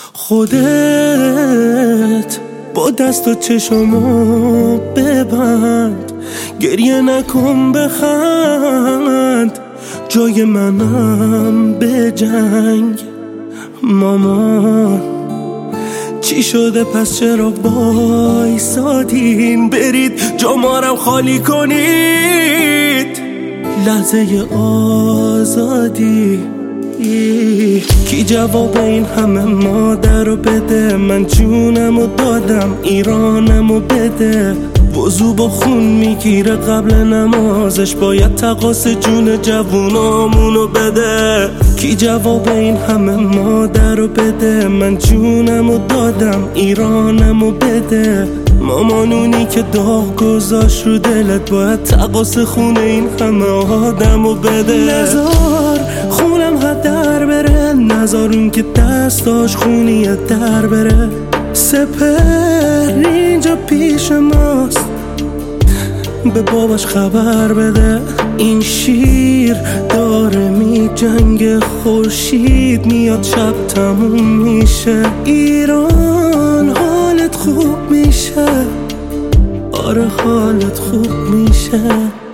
خودت با دست و چشمو ببند، گریه نکن بخند، جای منم به جنگ. مامان چی شده پس چرا وایسادین؟ برید جا مارم خالی کنید، لحظه آزادی. کی جواب این همه مادر رو بده؟ من جونم رو دادم ایرانم رو بده. وضو با خون میگیره قبل نمازش، باید تقاص جون جوونامونو بده. کی جواب این همه مادر رو بده؟ من جونم رو دادم ایرانم رو بده. مامانونی که داغ گذاشت رو دلت، باید تقاص خون این همه آدم رو بده. نزار خونم هدر بره، نزار اون که دستاش خونی در بره. سپر اینجا پیش ماست، به باباش خبر بده. این شیر داره می جنگ، خورشید میاد شب تموم میشه. ایران حالت خوب میشه، آره حالت خوب میشه.